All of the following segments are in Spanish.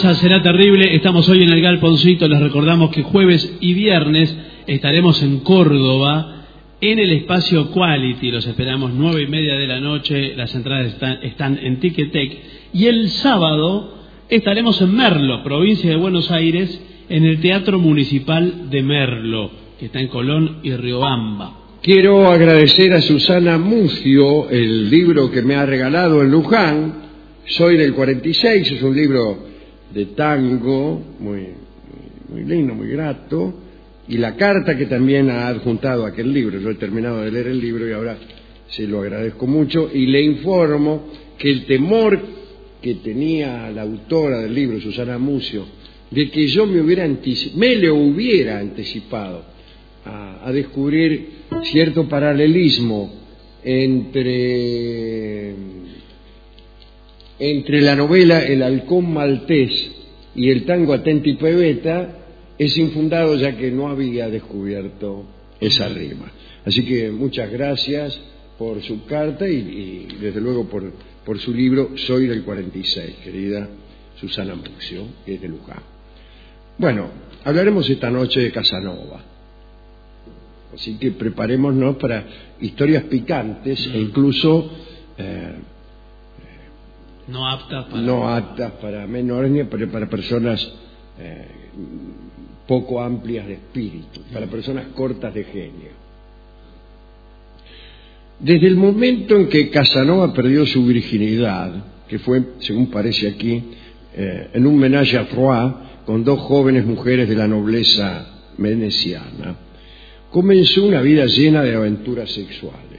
cosa será terrible. Estamos hoy en el Galponcito. Les recordamos que jueves y viernes estaremos en Córdoba en el espacio Quality. Los esperamos 9:30 de la noche. Las entradas están en Ticketek. Y el sábado estaremos en Merlo, provincia de Buenos Aires, en el Teatro Municipal de Merlo, que está en Colón y Riobamba. Quiero agradecer a Susana Mucio el libro que me ha regalado en Luján. Soy del 46, es un libro de tango, muy lindo, muy grato, y la carta que también ha adjuntado a aquel libro. Yo he terminado de leer el libro y ahora se lo agradezco mucho, y le informo que el temor que tenía la autora del libro, Susana Mucio, de que yo me le hubiera anticipado a descubrir cierto paralelismo entre la novela El halcón maltés y el tango Atenti Pebeta, es infundado, ya que no había descubierto esa rima. Así que muchas gracias por su carta y desde luego por su libro Soy del 46, querida Susana Mucio, que es de Luján. Bueno, hablaremos esta noche de Casanova. Así que preparémonos para historias picantes e incluso no aptas para menores ni para personas poco amplias de espíritu, para personas cortas de genio. Desde el momento en que Casanova perdió su virginidad, que fue, según parece aquí, en un ménage à trois con dos jóvenes mujeres de la nobleza veneciana, comenzó una vida llena de aventuras sexuales.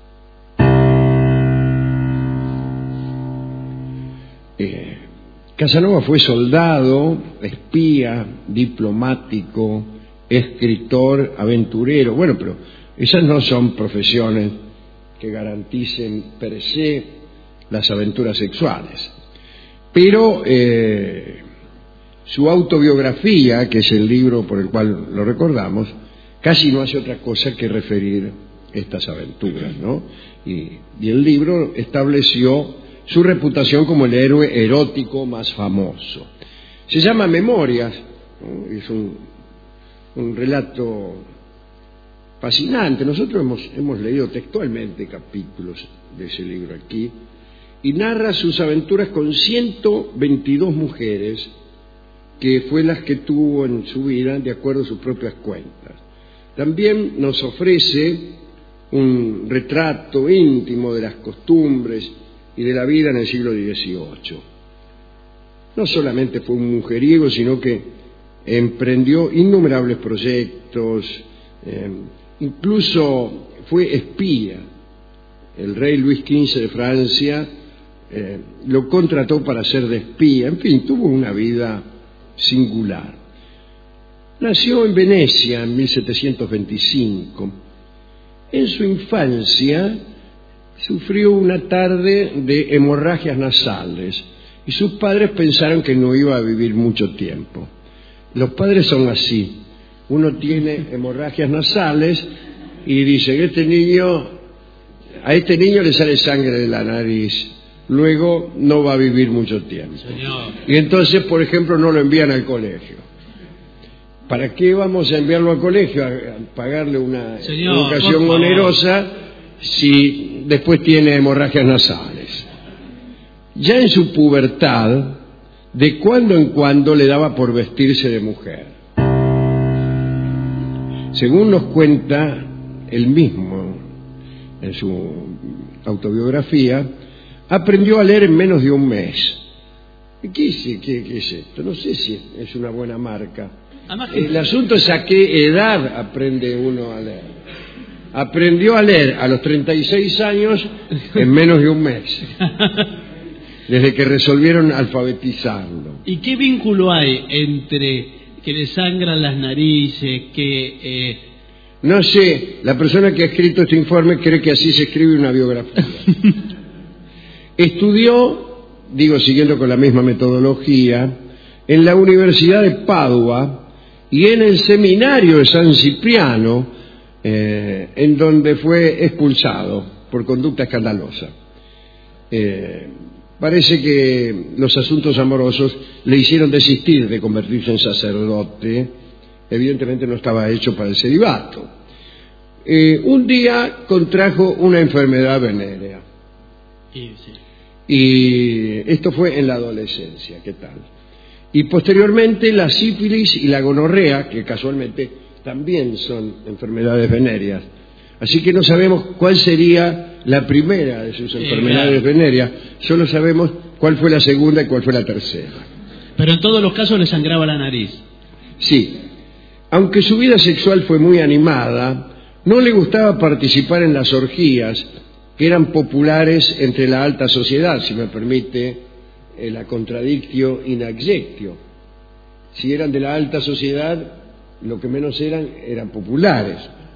Casanova fue soldado, espía, diplomático, escritor, aventurero. Bueno, pero esas no son profesiones que garanticen per se las aventuras sexuales. Pero su autobiografía, que es el libro por el cual lo recordamos, casi no hace otra cosa que referir estas aventuras, ¿no? Y el libro estableció su reputación como el héroe erótico más famoso. Se llama Memorias, ¿no? Es un relato fascinante. Nosotros hemos leído textualmente capítulos de ese libro aquí, y narra sus aventuras con 122 mujeres, que fue las que tuvo en su vida, de acuerdo a sus propias cuentas. También nos ofrece un retrato íntimo de las costumbres y de la vida en el siglo XVIII. No solamente fue un mujeriego, sino que emprendió innumerables proyectos, incluso fue espía. El rey Luis XV de Francia lo contrató para ser de espía. En fin, tuvo una vida singular. Nació en Venecia en 1725. En su infancia sufrió una tarde de hemorragias nasales y sus padres pensaron que no iba a vivir mucho tiempo. Los padres son así. Uno tiene hemorragias nasales y dice que a este niño le sale sangre de la nariz, luego no va a vivir mucho tiempo. Señor. Y entonces, por ejemplo, no lo envían al colegio. ¿Para qué vamos a enviarlo al colegio? A pagarle una educación onerosa si después tiene hemorragias nasales. Ya en su pubertad, de cuando en cuando le daba por vestirse de mujer. Según nos cuenta él mismo en su autobiografía, aprendió a leer en menos de un mes. ¿Qué es esto? No sé si es una buena marca. El asunto es a qué edad aprende uno a leer. Aprendió a leer a los 36 años en menos de un mes, desde que resolvieron alfabetizarlo. ¿Y qué vínculo hay entre que le sangran las narices, No sé, la persona que ha escrito este informe cree que así se escribe una biografía. Estudió, siguiendo con la misma metodología, en la Universidad de Padua y en el seminario de San Cipriano, en donde fue expulsado por conducta escandalosa. parece que los asuntos amorosos le hicieron desistir de convertirse en sacerdote. Evidentemente no estaba hecho para el celibato. Un día contrajo una enfermedad venérea. Y esto fue en la adolescencia, ¿qué tal? Y posteriormente la sífilis y la gonorrea, que casualmente también son enfermedades venéreas. Así que no sabemos cuál sería la primera de sus enfermedades venéreas, solo sabemos cuál fue la segunda y cuál fue la tercera. Pero en todos los casos le sangraba la nariz. Sí, aunque su vida sexual fue muy animada, no le gustaba participar en las orgías que eran populares entre la alta sociedad, si me permite la contradictio in adjectio. Si eran de la alta sociedad, lo que menos eran populares.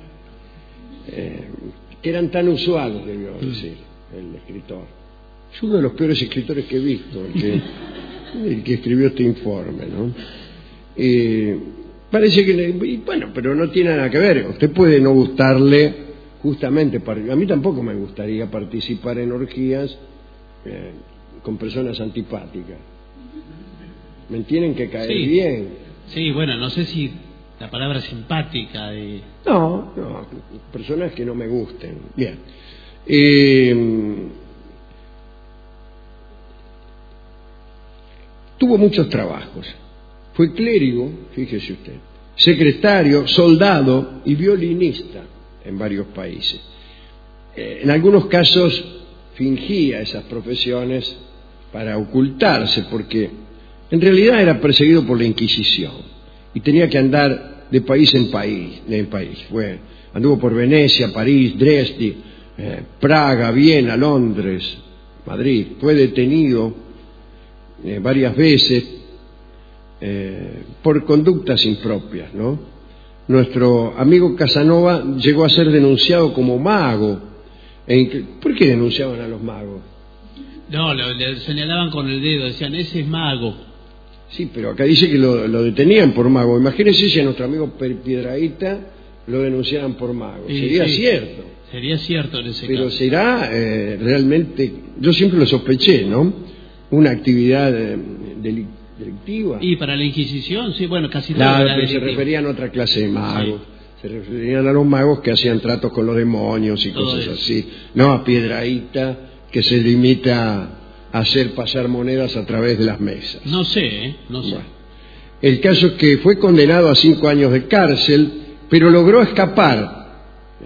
Que eran tan usuales, debió decir el escritor. Es uno de los peores escritores que he visto, el que escribió este informe, ¿no? Parece que, bueno, pero no tiene nada que ver. Usted puede no gustarle, justamente, a mí tampoco me gustaría participar en orgías con personas antipáticas. Me tienen que caer bien. Sí, bueno, no sé si la palabra simpática de... No, personas que no me gusten. Bien. Tuvo muchos trabajos. Fue clérigo, fíjese usted, secretario, soldado y violinista en varios países. En algunos casos fingía esas profesiones para ocultarse, porque en realidad era perseguido por la Inquisición y tenía que andar de país en país. Anduvo por Venecia, París, Dresde, Praga, Viena, Londres, Madrid. Fue detenido varias veces por conductas impropias, ¿no? Nuestro amigo Casanova llegó a ser denunciado como mago. ¿Por qué denunciaban a los magos? No, le señalaban con el dedo, decían, ese es mago. Sí, pero acá dice que lo detenían por mago. Imagínense si a nuestro amigo Piedrahíta lo denunciaran por mago. Sería cierto. Sería cierto en ese caso. Pero será realmente, yo siempre lo sospeché, ¿no? Una actividad delictiva. Y para la Inquisición, sí, bueno, casi todo. Claro, pero se referían a otra clase de magos. Sí. Se referían a los magos que hacían tratos con los demonios y cosas así. No a Piedrahíta, que se limita a hacer pasar monedas a través de las mesas. No sé. Bueno, el caso es que fue condenado a 5 años de cárcel, pero logró escapar.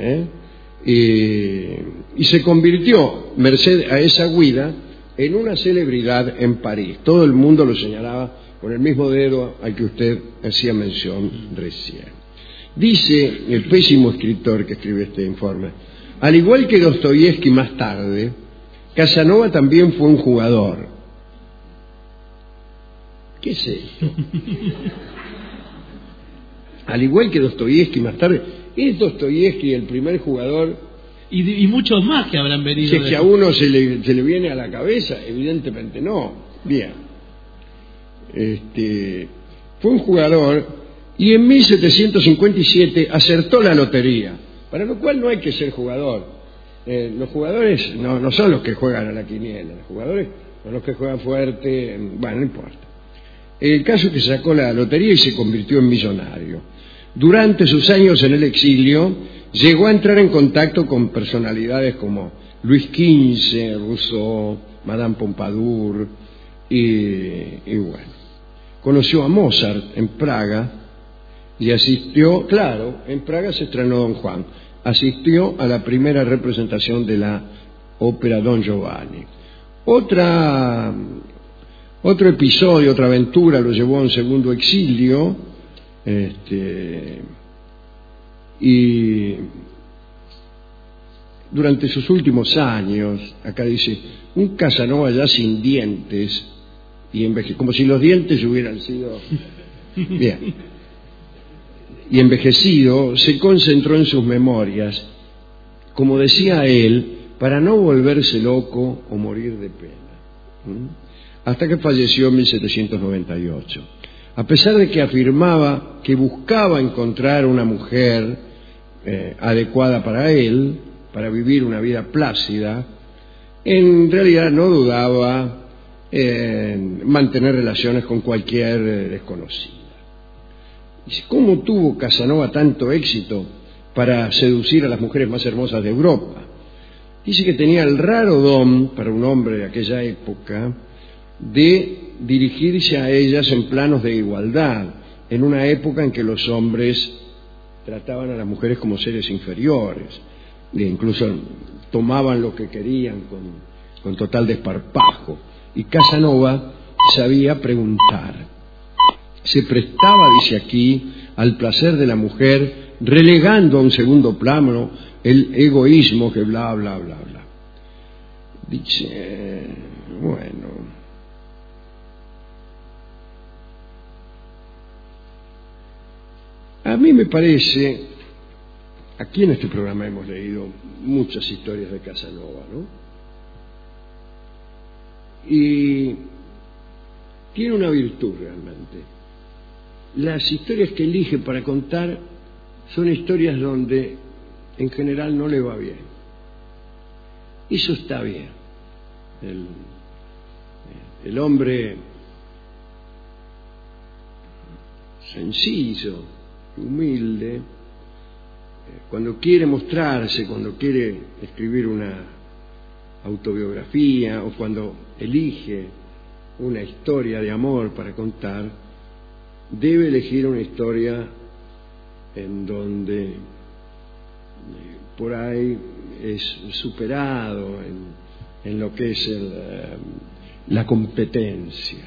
Y se convirtió, merced a esa huida, en una celebridad en París. Todo el mundo lo señalaba con el mismo dedo al que usted hacía mención recién. Dice el pésimo escritor que escribe este informe, al igual que Dostoyevsky más tarde, Casanova también fue un jugador. ¿Qué es esto? Al igual que Dostoyevsky más tarde, ¿es Dostoyevsky el primer jugador? Y muchos más que habrán venido. Si es que a uno se le viene a la cabeza, evidentemente no. Bien. Fue un jugador y en 1757 acertó la lotería, para lo cual no hay que ser jugador. Los jugadores no son los que juegan a la quiniela, los jugadores son los que juegan fuerte, bueno, no importa. El caso es que sacó la lotería y se convirtió en millonario. Durante sus años en el exilio, llegó a entrar en contacto con personalidades como Luis XV, Rousseau, Madame Pompadour, y bueno. Conoció a Mozart en Praga y asistió, claro, en Praga se estrenó Don Juan, asistió a la primera representación de la ópera Don Giovanni. Otro episodio, otra aventura lo llevó a un segundo exilio, y durante sus últimos años, acá dice, un Casanova ya sin dientes y como si los dientes hubieran sido bien, y envejecido, se concentró en sus memorias, como decía él, para no volverse loco o morir de pena, hasta que falleció en 1798. A pesar de que afirmaba que buscaba encontrar una mujer adecuada para él, para vivir una vida plácida, en realidad no dudaba en mantener relaciones con cualquier desconocida. Dice, ¿cómo tuvo Casanova tanto éxito para seducir a las mujeres más hermosas de Europa? Dice que tenía el raro don, para un hombre de aquella época, de dirigirse a ellas en planos de igualdad, en una época en que los hombres trataban a las mujeres como seres inferiores, e incluso tomaban lo que querían con total desparpajo. Y Casanova sabía preguntar. Se prestaba, dice aquí, al placer de la mujer, relegando a un segundo plano el egoísmo que bla, bla, bla, bla. Dice, bueno, a mí me parece, aquí en este programa hemos leído muchas historias de Casanova, ¿no? Y tiene una virtud realmente. Las historias que elige para contar son historias donde en general no le va bien. Eso está bien. El hombre sencillo, humilde, cuando quiere mostrarse, cuando quiere escribir una autobiografía o cuando elige una historia de amor para contar, debe elegir una historia en donde por ahí es superado en lo que es la competencia,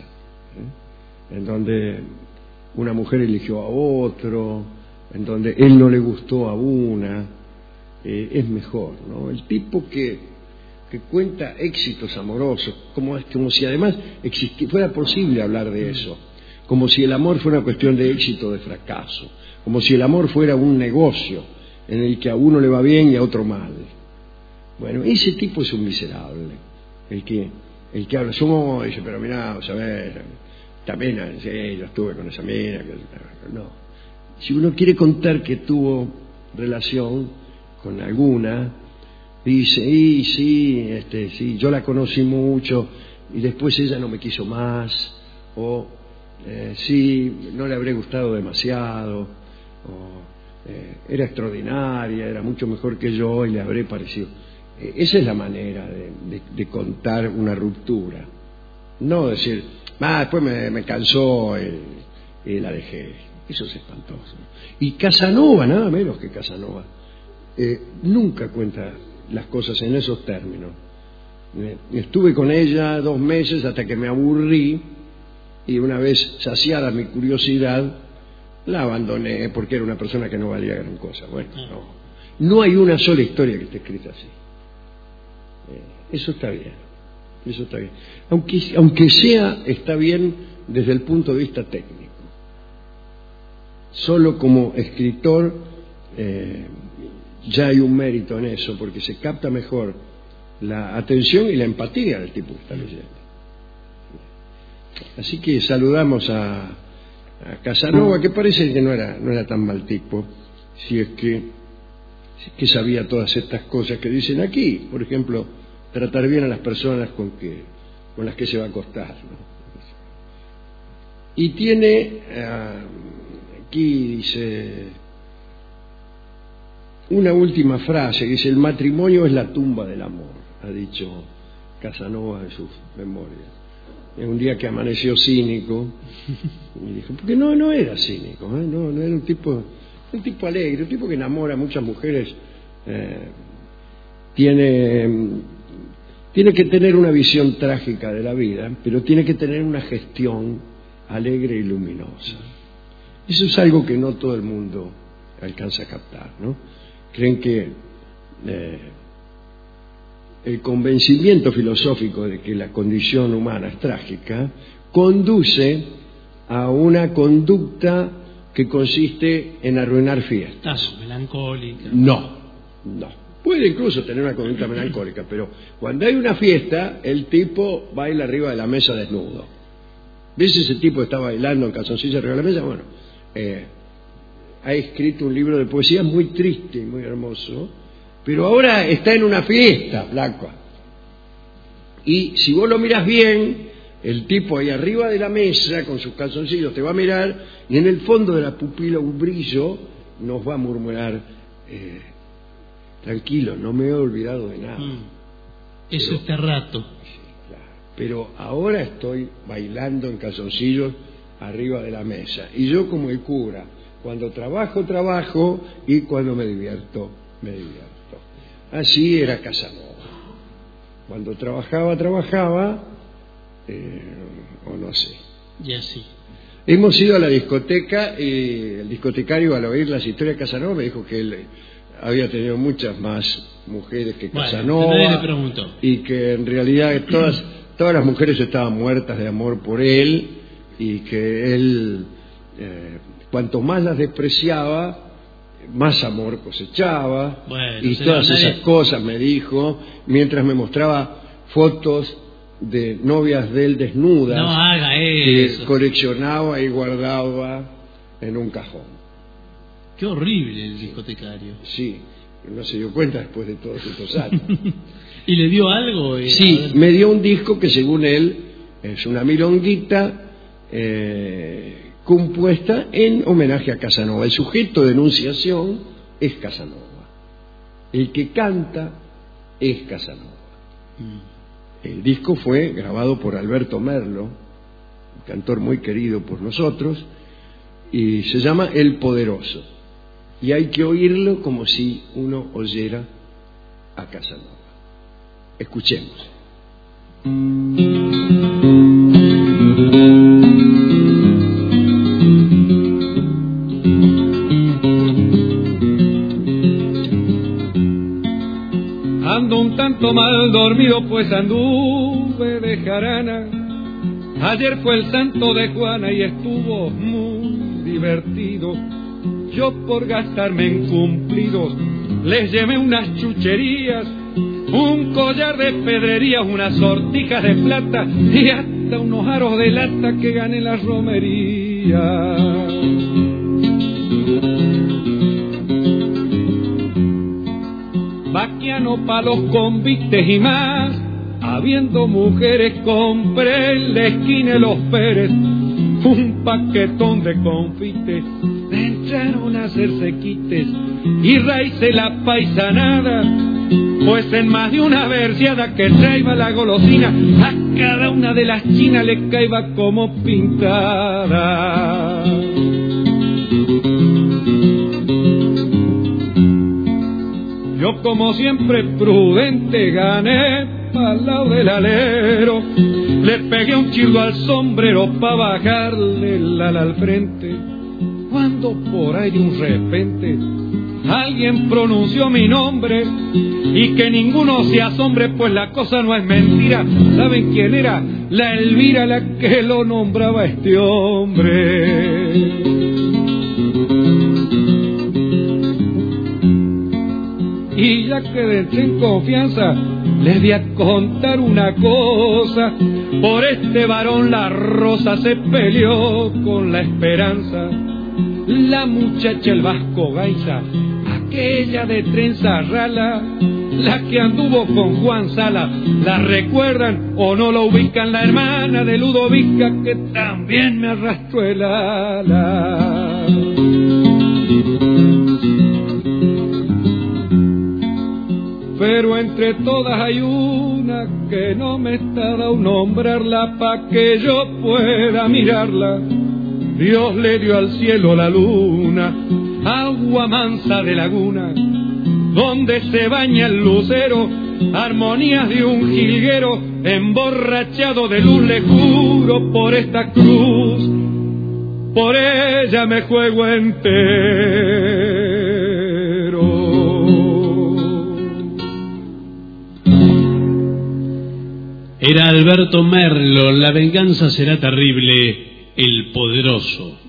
en donde una mujer eligió a otro, en donde él no le gustó a una, es mejor, ¿no? El tipo que cuenta éxitos amorosos, como si además fuera posible hablar de eso, como si el amor fuera una cuestión de éxito o de fracaso, como si el amor fuera un negocio en el que a uno le va bien y a otro mal. Bueno, ese tipo es un miserable, el que habla, dice, pero mirá, sabés, también, sí, yo estuve con esa mina, no. Si uno quiere contar que tuvo relación con alguna, dice, sí, yo la conocí mucho y después ella no me quiso más, o sí, no le habré gustado demasiado, o era extraordinaria, era mucho mejor que yo y le habré parecido. Esa es la manera de contar una ruptura, no decir, después me cansó y la dejé. Eso es espantoso. Y Casanova, nada menos que Casanova, nunca cuenta las cosas en esos términos. Estuve con ella 2 meses hasta que me aburrí y una vez saciada mi curiosidad la abandoné porque era una persona que no valía gran cosa. Bueno, no hay una sola historia que esté escrita así. Eso está bien, eso está bien. Aunque está bien desde el punto de vista técnico. Solo como escritor ya hay un mérito en eso, porque se capta mejor la atención y la empatía del tipo que está leyendo. Así que saludamos a Casanova, que parece que no era tan mal tipo, si es que sabía todas estas cosas que dicen aquí. Por ejemplo, tratar bien a las personas con las que se va a acostar, ¿no? Y tiene, aquí dice, una última frase que dice, el matrimonio es la tumba del amor, ha dicho Casanova en sus memorias. En un día que amaneció cínico, y dijo, porque no era cínico, no era un tipo alegre, un tipo que enamora a muchas mujeres, tiene que tener una visión trágica de la vida, pero tiene que tener una gestión alegre y luminosa. Eso es algo que no todo el mundo alcanza a captar, ¿no? Creen que el convencimiento filosófico de que la condición humana es trágica conduce a una conducta que consiste en arruinar fiestas. Melancólica. No. Puede incluso tener una conducta melancólica, pero cuando hay una fiesta, el tipo baila arriba de la mesa desnudo. ¿Ves ese tipo que está bailando en calzoncillos arriba de la mesa? Bueno, ha escrito un libro de poesía muy triste y muy hermoso, pero ahora está en una fiesta, flaco. Y si vos lo mirás bien, el tipo ahí arriba de la mesa, con sus calzoncillos, te va a mirar, y en el fondo de la pupila un brillo nos va a murmurar, tranquilo, no me he olvidado de nada. Eso Pero, este rato. Sí, claro. Pero ahora estoy bailando en calzoncillos arriba de la mesa. Y yo como el cura, cuando trabajo, y cuando me divierto. Así era Casanova. Cuando trabajaba, o no sé. Y así. Hemos ido a la discoteca y el discotecario, al oír las historias de Casanova, me dijo que él había tenido muchas más mujeres que Casanova, le preguntó. Y que en realidad todas las mujeres estaban muertas de amor por él, y que él, cuanto más las despreciaba, más amor cosechaba, y todas esas cosas me dijo, mientras me mostraba fotos de novias de él desnudas, no haga eso, que coleccionaba y guardaba en un cajón. Qué horrible el discotecario. Sí, no se dio cuenta después de todos estos años. ¿Y le dio algo? Sí, me dio un disco que según él es una milonguita compuesta en homenaje a Casanova. El sujeto de enunciación es Casanova. El que canta es Casanova. El disco fue grabado por Alberto Merlo, un cantor muy querido por nosotros, y se llama El Poderoso. Y hay que oírlo como si uno oyera a Casanova. Escuchemos. Ando un tanto mal dormido, pues anduve de jarana. Ayer fue el santo de Juana y estuvo muy divertido. Yo por gastarme en cumplidos les llevé unas chucherías, un collar de pedrerías, unas sortijas de plata y hasta unos aros de lata que gané en las romerías. Vaquiano pa' los convites y más, habiendo mujeres compré en la esquina de los Pérez un paquetón de confites. Me entraron a hacerse quites y raíce la paisanada, pues en más de una verseada que traía la golosina, a cada una de las chinas le caía como pintada. Yo como siempre prudente gané pa'l lado del alero, le pegué un chirlo al sombrero pa' bajarle el ala al frente, cuando por ahí de un repente alguien pronunció mi nombre, y que ninguno se asombre, pues la cosa no es mentira. ¿Saben quién era? La Elvira, la que lo nombraba este hombre. Y ya que entré en confianza, les voy a contar una cosa. Por este varón la rosa se peleó con la esperanza. La muchacha el Vasco Gaiza, aquella de trenza rala, la que anduvo con Juan Sala, ¿la recuerdan o no lo ubican? La hermana de Ludovica, que también me arrastró el ala. Pero entre todas hay una que no me está dado nombrarla, pa' que yo pueda mirarla. Dios le dio al cielo la luna, agua mansa de laguna, donde se baña el lucero, armonías de un jilguero, emborrachado de luz. Le juro por esta cruz, por ella me juego entero. Era Alberto Merlo, La venganza será terrible, El Poderoso.